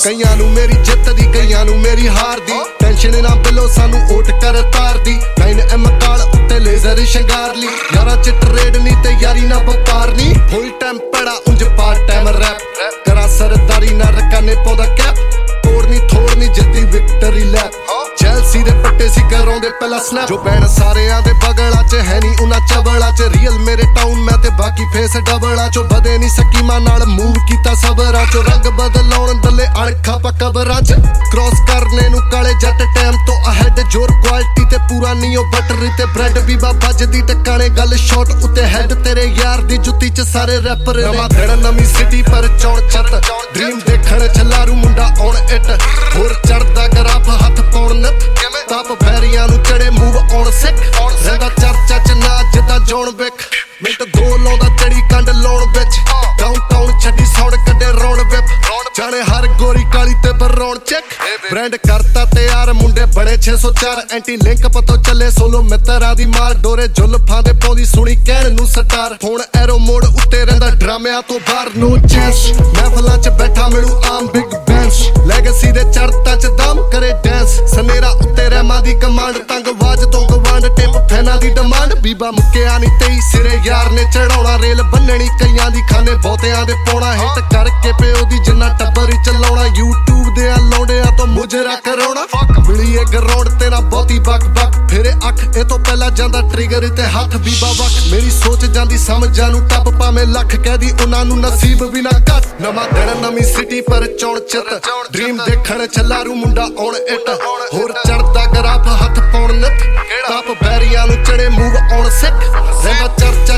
ਕਈਆਂ ਨੂੰ ਮੇਰੀ ਜਿੱਤ ਦੀ ਕਈਆਂ ਨੂੰ ਮੇਰੀ ਹਾਰ ਦੀ ਟੈਨਸ਼ਨ ਨਾ ਬਿਲੋ ਸਾਨੂੰ ਓਟ ਕਰ ਤਾਰਦੀ 9M ਕਾਲ ਉੱਤੇ ਲੇਜ਼ਰ ਸ਼ਿੰਗਾਰ ਲਈ ਯਾਰਾਂ ਚ ਟਰੇਡ ਨਹੀਂ ਤੇ ਯਾਰੀ ਨਾ ਵਪਾਰ ਨਹੀਂ ਫੁੱਲ ਟਾਈਮ ਪੜਾ ਉਂਝ ਪਾਰਟ ਟਾਈਮ ਰੈਪ ਕਰਾਂ ਸਰਦਾਰੀ ਨਾ ਰਕਾਨੇ ਪਾਉਂਦਾ ਕੈਪ ਤੋੜਨੀ ਜਿੱਤੀ ਵਿਕਟਰੀ ਲੈਪ ਚੈਲਸੀ ਦੇ ਪੱਟੇ ਸੀ ਕਰਾਉਂਦੇ ਪਹਿਲਾ ਸਨੈਪ ਜੋ ਬੈਣ ਸਾਰਿਆਂ ਦੇ ਬਗਲਾਂ ਚ ਹੈ ਨਹੀਂ ਉਹਨਾਂ ਚਬਲਾਂ ਚ ਰੀਅਲ ਮੇਰੇ ਟਾਊਨ ਮੈਂ ਤੇ ਬਾਕੀ ਫੇਸ ਡਬਲਾਂ ਚੋਂ ਵਧੇ ਨਹੀਂ ਸਕੀਮਾਂ ਨਾਲ ਮੂਵ ਕੀਤਾ ਸਬਰਾਂ ਚੋਂ ਰੰਗ ਬਦਲਾਉਣ ਦੱਲੇ ਅਣਖਾਂ ਪਾ ਕਬਰਾਂ ਚ ਕ੍ਰੋਸ ਕਰਨੇ ਨੂੰ ਕਾਲੇ ਜੱਟ ਟਾਈਮ ਤੋਂ ਅਹੈਡ ਜੋਰ ਕੁਆਲਿਟੀ ਤੇ ਪੂਰਾ ਨੀਓ ਬਟਰ ਤੇ ਬ੍ਰੈਡ ਵੀ ਵੱਜਦੀ ਟਕਾਣੇ ਗੱਲ ਸ਼ਾਟ ਉੱਤੇ ਹੈਡ ਤੇਰੇ ਯਾਰ ਦੀ ਜੁੱਤੀ ਚ ਸਾਰੇ ਰੈਪਰ ਨਵਾਂ ਦਿਨ ਨਵੀਂ ਸਿਟੀ ਪਰ ਚੌਣ ਚੱਤ ਡ੍ਰੀਮ ਦੇਖਣ ਛਲਾਰੂ ਮੁੰਡਾ ਆਉਣ ਇਟ ਹੋਰ ਚੜਦਾ ਗਰਾਫ ਹੱਥ ਪਾਉਣ ਨੱਤ ਤਪ ਬੈਰੀਆਂ ਨੂੰ ਚੜੇ ਮੂਵ ਆਉਣ ਸਿੱਖ ਰਹਿੰਦਾ ਚਰਚਾ ਚ ਨਾ ਜਿੱਦਾਂ ਜੋਨ ਵਿਕ ਮਿੰਟ ਦੋ ਲਾਉਂਦਾ ਚੜੀ ਕੰਡ ਲਾਉਣ ਵਿੱਚ ਡਾਊਨਟਾਊਨ ਛੱਡੀ ਸੌੜ ਕੱਢੇ ਰੌਣ ਵਿਪ ਜਾਣੇ ਹਰ ਗੋਰੀ ਕਾਲੀ ਤੇ ਬਰੌਣ ਚੈੱਕ ਬ੍ਰਾਂਡ ਕਰਤਾ ਤਿਆਰ ਮੁੰਡੇ ਬੜੇ 604 ਐਂਟੀ ਲਿੰਕ ਪਤੋਂ ਚੱਲੇ ਸੋਲੋ ਮਿੱਤਰਾਂ ਦੀ ਮਾਰ ਡੋਰੇ ਜੁਲਫਾਂ ਦੇ ਪਾਉਂਦੀ ਸੁਣੀ ਕਹਿਣ ਨੂੰ ਸਟਾਰ ਹੁਣ ਐਰੋ ਮੋੜ ਉੱਤੇ ਰਹਿੰਦਾ ਡਰਾਮਿਆਂ ਤੋਂ ਬਾਹਰ ਨੋ ਚੈਂਸ ਮਹਿਫਲਾਂ ਚ ਬੈਠਾ ਮਿਲੂ ਆਮ ਬਿਗ ਬੈਂਸ ਲੈਗੇਸੀ ਦੇ ਚੜ੍ਹਤਾਂ ਚ ਦਮ ਕਰੇ ਡੈਂਸ ਸਨੇਰਾ ਉੱਤੇ ਰਹਿਮਾਂ ਦੀ ਕਮਾਂਡ ਤੰਗ ਆਵਾਜ਼ ਤੋਂ ਗਵਾਂਡ ਟਿਪ ਫੈਨਾਂ ਦੀ ਡਿਮਾਂਡ ਬੀਬਾ ਮੁੱਕਿਆ ਨਹੀਂ ਤੇਈ ਸਿਰੇ ਯਾਰ ਨੇ ਚੜਾਉਣਾ ਰੇਲ ਬੰਨਣੀ ਕਈਆਂ ਦੀ ਖਾਨੇ ਬਹੁਤਿਆਂ ਦੇ ਪਾਉਣਾ ਹਿੱਟ ਕਰਕੇ ਪਿਓ ਦੀ ਜਿੰਨਾ ਟੱਬਰ ਹੀ ਚਲਾਉਣਾ YouTube ਦੇ ਆ ਲੌਂਡਿਆਂ ਤੋਂ ਮੁਜਰਾ ਕਰਾਉਣਾ ਮਿਲੀਏ ਗਰਾਉਂਡ ਤੇਰਾ ਬਹੁਤੀ ਬਕ ਫੇਰੇ ਅੱਖ ਇਹ ਤੋਂ ਪਹਿਲਾਂ ਜਾਂਦਾ ਟ੍ਰਿਗਰ ਤੇ ਹੱਥ ਬੀਬਾ ਵਕ ਮੇਰੀ ਸੋਚ ਜਾਂਦੀ ਸਮਝਾਂ ਨੂੰ ਟੱਪ ਭਾਵੇਂ ਲੱਖ ਕਹਿਦੀ ਉਹਨਾਂ ਨੂੰ ਨਸੀਬ ਵੀ ਨਾ ਘੱਟ ਨਵਾਂ ਦਿਨ ਨਵੀਂ ਸਿਟੀ ਪਰ ਚੌਣ ਚਿੱਤ ਡ੍ਰੀਮ ਦੇਖਣ ਛਲਾਰੂ ਮੁੰਡਾ ਆਉਣ ਇਟ ਹੋਰ ਚੜਦਾ ਗਰਾਫ ਹੱਥ ਪਾਉਣ ਨੱਤ ਤਪ ਬੈਰੀਆਂ ਨੂੰ ਚੜੇ ਮੂਵ ਆਉਣ ਸਿੱਖ ਰਹਿੰਦਾ ਚਰਚਾ